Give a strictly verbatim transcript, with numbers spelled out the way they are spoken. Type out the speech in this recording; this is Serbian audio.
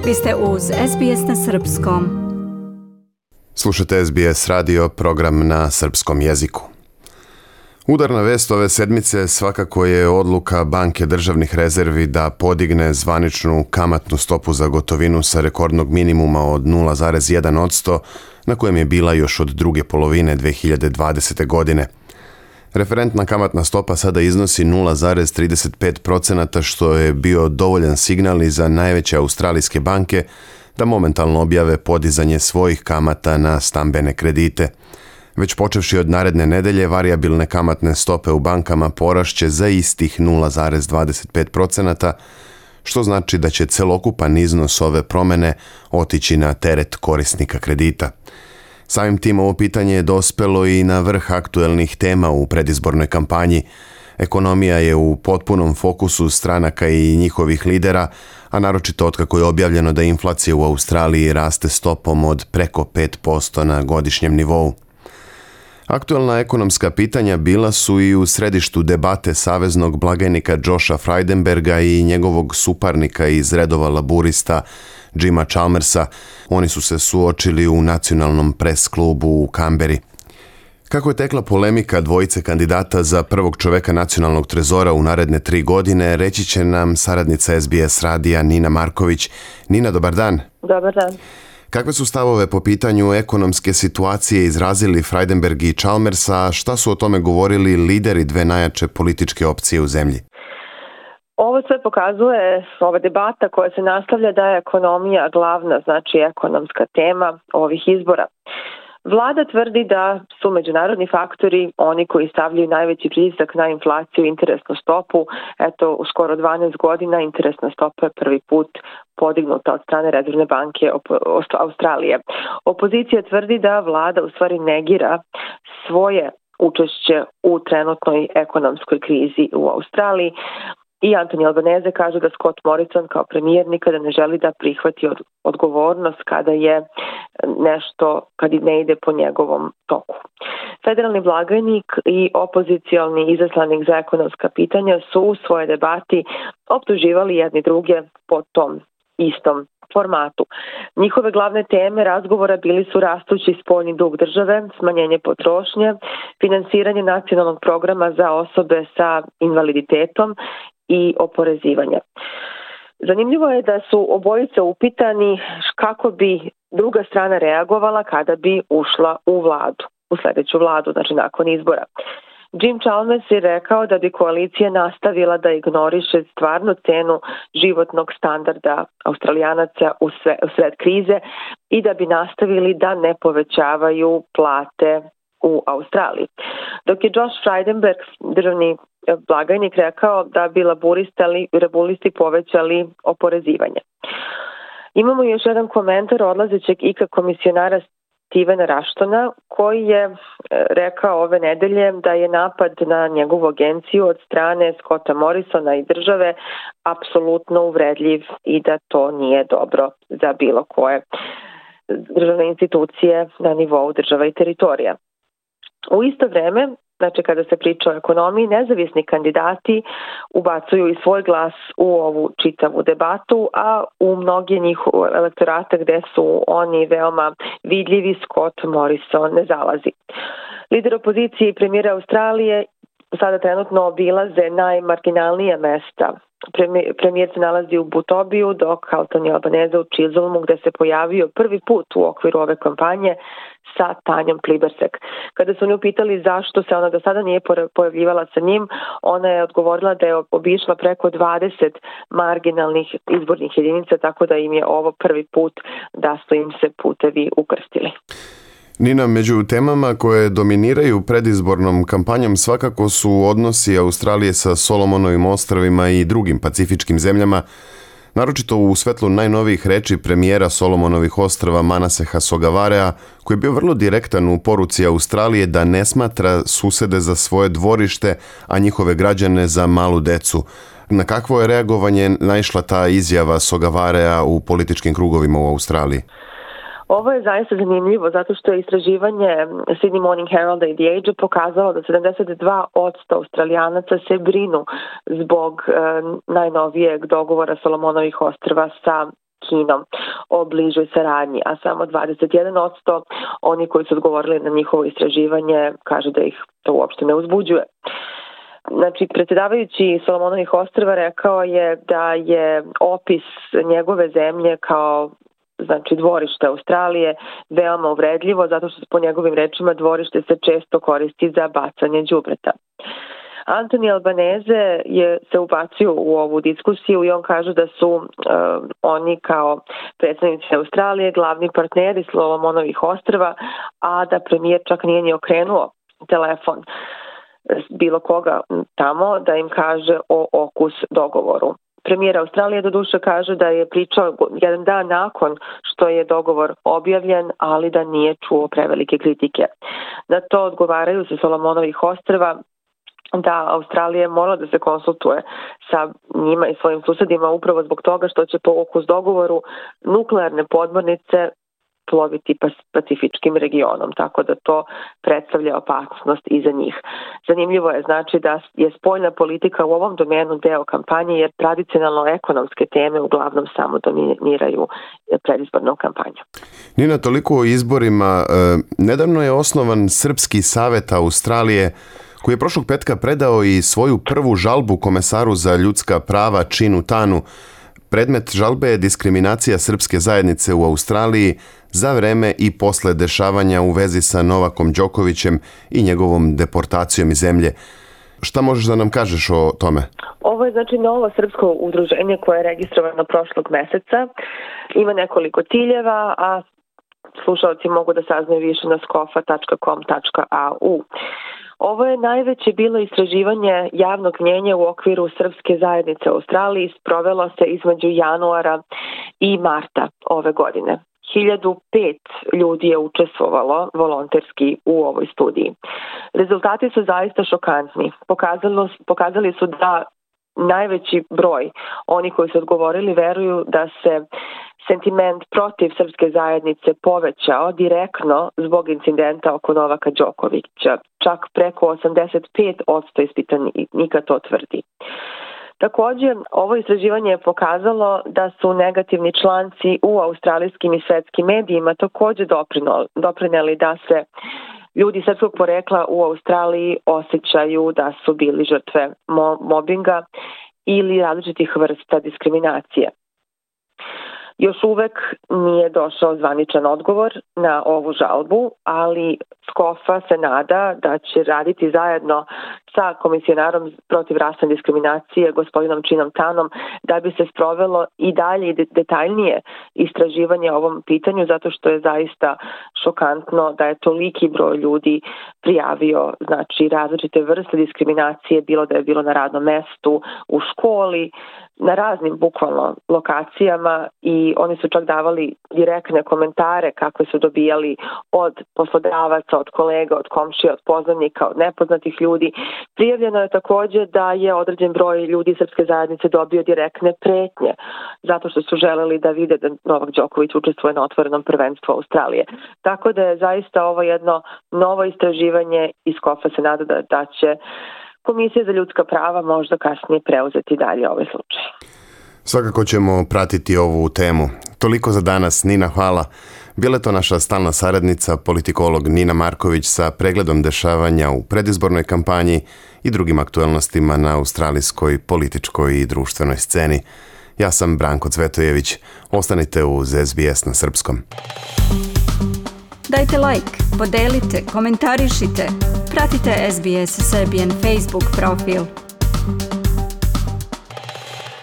Vi ste uz S B S na srpskom. Slušate S B S radio, program na srpskom jeziku. Udarna vest ove sedmice svakako je odluka Banke državnih rezervi da podigne zvaničnu kamatnu stopu za gotovinu sa rekordnog minimuma od nula zarez jedan posto na kojem je bila još od druge polovine dve hiljade dvadesete. godine. Referentna kamatna stopa sada iznosi nula zarez trideset pet posto, što je bio dovoljan signal i za najveće australijske banke da momentalno objave podizanje svojih kamata na stambene kredite. Već počevši od naredne nedelje, varijabilne kamatne stope u bankama porašće za istih nula zarez dvadeset pet posto, što znači da će celokupan iznos ove promjene otići na teret korisnika kredita. Samim tim ovo pitanje je dospelo i na vrh aktuelnih tema u predizbornoj kampanji. Ekonomija je u potpunom fokusu stranaka i njihovih lidera, a naročito otkako je objavljeno da inflacija u Australiji raste stopom od preko pet posto na godišnjem nivou. Aktuelna ekonomska pitanja bila su i u središtu debate saveznog blagajnika Josha Frydenberga i njegovog suparnika iz redova laburista Jima Chalmersa. Oni su se suočili u nacionalnom pres klubu u Kamberi. Kako je tekla polemika dvojice kandidata za prvog čoveka nacionalnog trezora u naredne tri godine, reći će nam saradnica S B S radija Nina Marković. Nina, dobar dan. Dobar dan. Kakve su stavove po pitanju ekonomske situacije izrazili Frydenberg i Chalmers, a šta su o tome govorili lideri dve najjače političke opcije u zemlji? Ovo sve pokazuje, ova debata koja se nastavlja, da je ekonomija glavna, znači ekonomska tema ovih izbora. Vlada tvrdi da su međunarodni faktori oni koji stavljaju najveći pritisak na inflaciju i interesnu stopu. Eto, u skoro dvanaest godina interesna stopa je prvi put podignuta od strane Rezervne banke Australije. Opozicija tvrdi da vlada u stvari negira svoje učešće u trenutnoj ekonomskoj krizi u Australiji. I Anthony Albanese kaže da Scott Morrison kao premijer nikada ne želi da prihvati od, odgovornost kada je nešto, kad ne ide po njegovom toku. Federalni blagajnik i opozicijalni izaslanik za ekonomska pitanja su u svojoj debati optuživali jedni druge po tom istom formatu. Njihove glavne teme razgovora bili su rastući spoljni dug države, smanjenje potrošnje, finansiranje nacionalnog programa za osobe sa invaliditetom i oporezivanje. Zanimljivo je da su obojice upitani kako bi druga strana reagovala kada bi ušla u vladu, u sljedeću vladu, znači nakon izbora. Jim Chalmers je rekao da bi koalicija nastavila da ignoriše stvarnu cenu životnog standarda Australijanaca u sred krize i da bi nastavili da ne povećavaju plate u Australiji. Dok je Josh Frydenberg, državni blagajnik, rekao da bi laburisti povećali oporezivanje. Imamo još jedan komentar odlazećeg I K A komisionara Stevena Rashtona, koji je rekao ove nedelje da je napad na njegovu agenciju od strane Scotta Morrisona i države apsolutno uvredljiv i da to nije dobro za bilo koje državne institucije na nivou država i teritorija. U isto vreme, znači kada se priča o ekonomiji, nezavisni kandidati ubacuju i svoj glas u ovu čitavu debatu, a u mnogi njihove elektorate gde su oni veoma vidljivi, Scott Morrison ne zalazi. Lider opozicije i premijer Australije sada trenutno obilaze najmarginalnija mesta. Premijer se nalazi u Butobiju, dok Anthony Albanese u Chisholmu, gde se pojavio prvi put u okviru ove kampanje sa Tanjom Plibersek. Kada su oni upitali zašto se ona do sada nije pojavljivala sa njim, ona je odgovorila da je obišla preko dvadeset marginalnih izbornih jedinica, tako da im je ovo prvi put da su im se putevi ukrstili. Nina, među temama koje dominiraju predizbornom kampanjom svakako su odnosi Australije sa Solomonovim ostrvima i drugim pacifičkim zemljama, naročito u svetlu najnovijih reči premijera Solomonovih ostrva Manaseha Sogavarea, koji je bio vrlo direktan u poruci Australije da ne smatra susede za svoje dvorište, a njihove građane za malu decu. Na kakvo je reagovanje naišla ta izjava Sogavarea u političkim krugovima u Australiji? Ovo je zaista zanimljivo zato što je istraživanje Sydney Morning Heralda i The Age pokazalo da sedamdeset dva posto Australijanaca se brinu zbog e, najnovijeg dogovora Solomonovih ostrva sa Kinom o bližoj saradnji, a samo dvadeset jedan posto oni koji su odgovorili na njihovo istraživanje kaže da ih to uopšte ne uzbuđuje. Znači, predsjedavajući Solomonovih ostrva rekao je da je opis njegove zemlje kao znači dvorište Australije veoma uvredljivo, zato što po njegovim rečima dvorište se često koristi za bacanje đubreta. Antoni Albanese je se ubacio u ovu diskusiju i on kaže da su uh, oni kao predstavnici Australije glavni partneri Solomonovih ostrva, a da premijer čak nije ni okrenuo telefon bilo koga tamo da im kaže o okus dogovoru. Premijer Australije doduše kaže da je pričao jedan dan nakon što je dogovor objavljen, ali da nije čuo prevelike kritike. Na to odgovaraju se Solomonovih ostrva da Australija mora da se konsultuje sa njima i svojim susedima upravo zbog toga što će po okus dogovoru nuklearne podmornice ploviti pacifičkim regionom, tako da to predstavlja opasnost i za njih. Zanimljivo je znači da je spoljna politika u ovom domenu deo kampanje, jer tradicionalno ekonomske teme uglavnom samo dominiraju predizbornom kampanju. Nina, toliko o izborima. Nedavno je osnovan Srpski savet Australije, koji je prošlog petka predao i svoju prvu žalbu komesaru za ljudska prava Chinu Tanu. Predmet žalbe je diskriminacija srpske zajednice u Australiji za vreme i posle dešavanja u vezi sa Novakom Đokovićem i njegovom deportacijom iz zemlje. Šta možeš da nam kažeš o tome? Ovo je znači novo srpsko udruženje koje je registrovano prošlog meseca. Ima nekoliko ciljeva, a slušalci mogu da saznaju više na skofa tačka com tačka a u. Ovo je najveće bilo istraživanje javnog mnjenja u okviru srpske zajednice u Australiji. Sprovelo se između januara i marta ove godine. hiljadu pet ljudi je učestvovalo volonterski u ovoj studiji. Rezultati su zaista šokantni. Pokazalo, pokazali su da najveći broj oni koji su odgovorili veruju da se sentiment protiv srpske zajednice povećao direktno zbog incidenta oko Novaka Đokovića. Čak preko osamdeset pet posto ispitanika to tvrdi. Također, ovo istraživanje je pokazalo da su negativni članci u australijskim i svetskim medijima također doprineli da se ljudi srpskog porekla u Australiji osjećaju da su bili žrtve mobinga ili različitih vrsta diskriminacije. Još uvek nije došao zvaničan odgovor na ovu žalbu, ali Skofa se nada da će raditi zajedno sa komisionarom protiv rasne diskriminacije, gospodinom Chinom Tanom, da bi se sprovelo i dalje i detaljnije istraživanje o ovom pitanju, zato što je zaista šokantno da je toliki broj ljudi prijavio znači različite vrste diskriminacije, bilo da je bilo na radnom mestu, u školi, na raznim bukvalno lokacijama, i oni su čak davali direktne komentare kakve su dobijali od poslodavaca, od kolega, od komšija, od poznanika, od nepoznatih ljudi. Prijavljeno je također da je određen broj ljudi srpske zajednice dobio direktne pretnje zato što su želeli da vide da Novak Đoković učestvuje na otvorenom prvenstvu Australije. Tako da je zaista ovo jedno novo istraživanje i Skofa se nada da, da će Komisija za ljudska prava možda kasnije preuzeti dalje ovaj slučaj. Svakako ćemo pratiti ovu temu. Toliko za danas. Nina, hvala. Bila je to naša stalna saradnica, politikolog Nina Marković sa pregledom dešavanja u predizbornoj kampanji i drugim aktuelnostima na australijskoj političkoj i društvenoj sceni. Ja sam Branko Cvetojević. Ostanite uz S B S na srpskom. Dajte like, podelite, komentarišite. Pratite S B S Serbian Facebook profil.